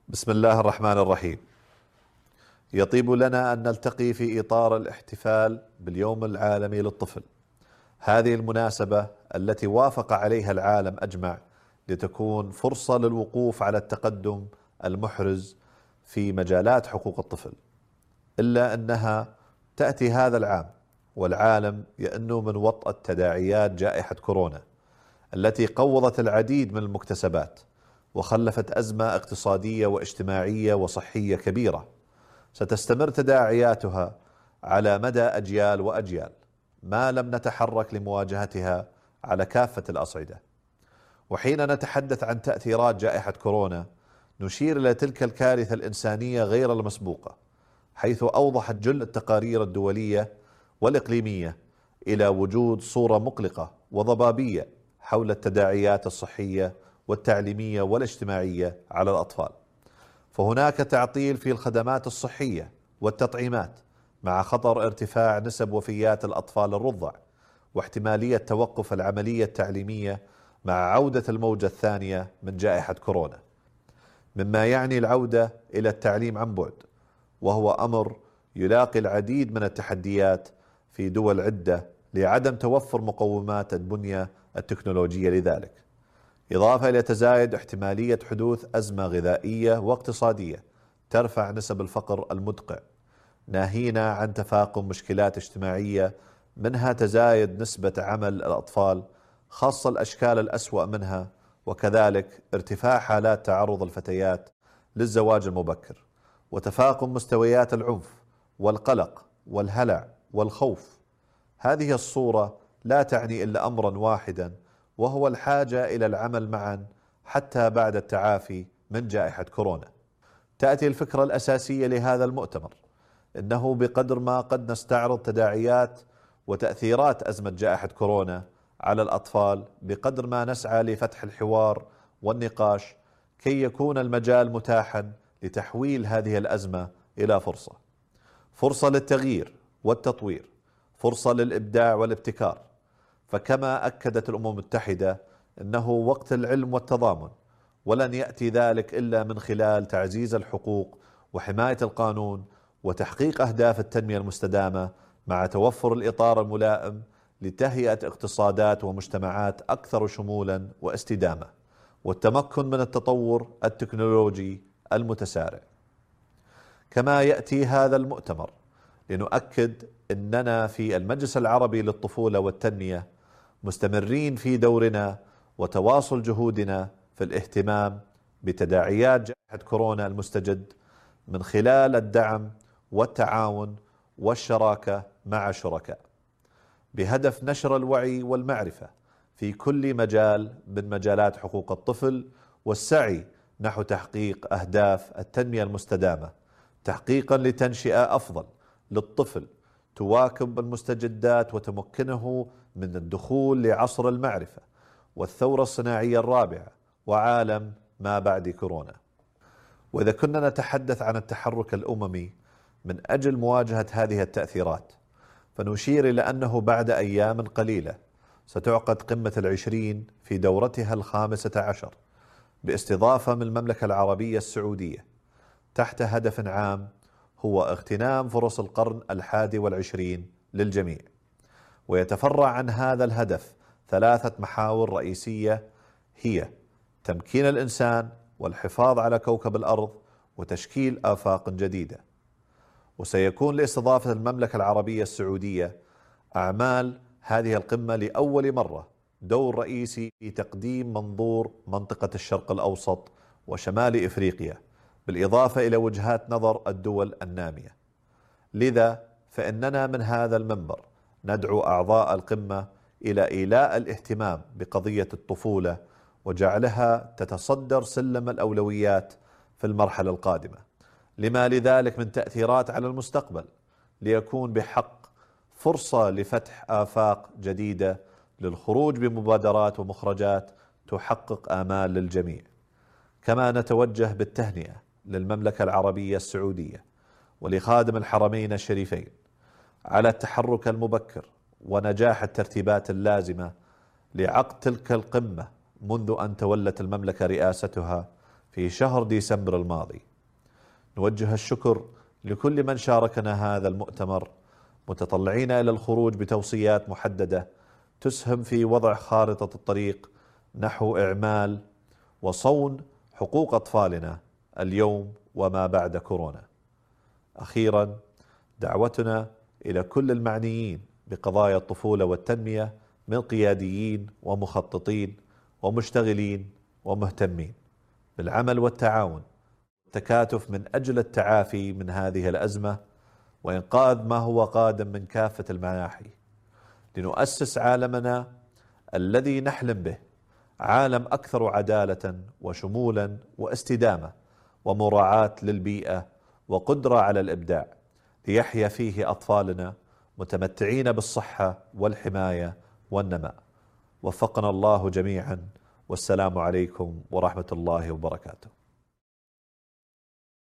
بسم الله الرحمن الرحيم. يطيب لنا أن نلتقي في إطار الاحتفال باليوم العالمي للطفل. هذه المناسبة التي وافق عليها العالم أجمع لتكون فرصة للوقوف على التقدم المحرز في مجالات حقوق الطفل، إلا أنها تأتي هذا العام والعالم يئن من وطأة تداعيات جائحة كورونا التي قوضت العديد من المكتسبات وخلفت أزمة اقتصادية واجتماعية وصحية كبيرة ستستمر تداعياتها على مدى أجيال وأجيال ما لم نتحرك لمواجهتها على كافة الأصعدة. وحين نتحدث عن تأثيرات جائحة كورونا نشير إلى تلك الكارثة الإنسانية غير المسبوقة، حيث أوضحت جل التقارير الدولية والإقليمية إلى وجود صورة مقلقة وضبابية حول التداعيات الصحية والتعليمية والاجتماعية على الأطفال. فهناك تعطيل في الخدمات الصحية والتطعيمات مع خطر ارتفاع نسب وفيات الأطفال الرضع، واحتمالية توقف العملية التعليمية مع عودة الموجة الثانية من جائحة كورونا، مما يعني العودة إلى التعليم عن بعد، وهو أمر يلاقي العديد من التحديات في دول عدة لعدم توفر مقومات البنية التكنولوجية لذلك، إضافة إلى تزايد احتمالية حدوث أزمة غذائية واقتصادية ترفع نسب الفقر المدقع، ناهينا عن تفاقم مشكلات اجتماعية منها تزايد نسبة عمل الأطفال خاصة الأشكال الأسوأ منها، وكذلك ارتفاع حالات تعرض الفتيات للزواج المبكر، وتفاقم مستويات العنف والقلق والهلع والخوف. هذه الصورة لا تعني إلا أمرا واحدا، وهو الحاجة إلى العمل معا حتى بعد التعافي من جائحة كورونا. تأتي الفكرة الأساسية لهذا المؤتمر إنه بقدر ما قد نستعرض تداعيات وتأثيرات أزمة جائحة كورونا على الأطفال، بقدر ما نسعى لفتح الحوار والنقاش كي يكون المجال متاحا لتحويل هذه الأزمة إلى فرصة للتغيير والتطوير، فرصة للإبداع والابتكار. فكما أكدت الأمم المتحدة إنه وقت العلم والتضامن، ولن يأتي ذلك إلا من خلال تعزيز الحقوق وحماية القانون وتحقيق أهداف التنمية المستدامة، مع توفر الإطار الملائم لتهيئة اقتصادات ومجتمعات أكثر شمولا واستدامة، والتمكن من التطور التكنولوجي المتسارع. كما يأتي هذا المؤتمر لنؤكد أننا في المجلس العربي للطفولة والتنمية مستمرين في دورنا وتواصل جهودنا في الاهتمام بتداعيات جائحة كورونا المستجد من خلال الدعم والتعاون والشراكة مع شركاء، بهدف نشر الوعي والمعرفة في كل مجال من مجالات حقوق الطفل، والسعي نحو تحقيق أهداف التنمية المستدامة، تحقيقا لتنشئة أفضل للطفل تواكب المستجدات وتمكنه من الدخول لعصر المعرفة والثورة الصناعية الرابعة وعالم ما بعد كورونا. وإذا كنا نتحدث عن التحرك الأممي من أجل مواجهة هذه التأثيرات، فنشير إلى أنه بعد أيام قليلة ستعقد قمة العشرين في دورتها ال15 باستضافة من المملكة العربية السعودية تحت هدف عام هو اغتنام فرص القرن ال21 للجميع. ويتفرع عن هذا الهدف 3 محاور رئيسية، هي تمكين الإنسان والحفاظ على كوكب الأرض وتشكيل آفاق جديدة. وسيكون لاستضافة المملكة العربية السعودية أعمال هذه القمة لأول مرة دور رئيسي في تقديم منظور منطقة الشرق الأوسط وشمال إفريقيا، بالإضافة إلى وجهات نظر الدول النامية. لذا فإننا من هذا المنبر ندعو أعضاء القمة إلى إيلاء الاهتمام بقضية الطفولة وجعلها تتصدر سلم الأولويات في المرحلة القادمة، لما لذلك من تأثيرات على المستقبل، ليكون بحق فرصة لفتح آفاق جديدة للخروج بمبادرات ومخرجات تحقق آمال للجميع. كما نتوجه بالتهنئة للمملكة العربية السعودية ولخادم الحرمين الشريفين على التحرك المبكر ونجاح الترتيبات اللازمة لعقد تلك القمة منذ أن تولت المملكة رئاستها في شهر ديسمبر الماضي. نوجه الشكر لكل من شاركنا هذا المؤتمر، متطلعين إلى الخروج بتوصيات محددة تسهم في وضع خارطة الطريق نحو إعمال وصون حقوق أطفالنا اليوم وما بعد كورونا. أخيرا، دعوتنا إلى كل المعنيين بقضايا الطفولة والتنمية من قياديين ومخططين ومشتغلين ومهتمين بالعمل والتعاون والتكاتف من أجل التعافي من هذه الأزمة وإنقاذ ما هو قادم من كافة المناحي، لنؤسس عالمنا الذي نحلم به، عالم أكثر عدالة وشمولا واستدامة ومراعاة للبيئة وقدرة على الإبداع، ليحيا فيه أطفالنا متمتعين بالصحة والحماية والنماء. وفقنا الله جميعا، والسلام عليكم ورحمة الله وبركاته.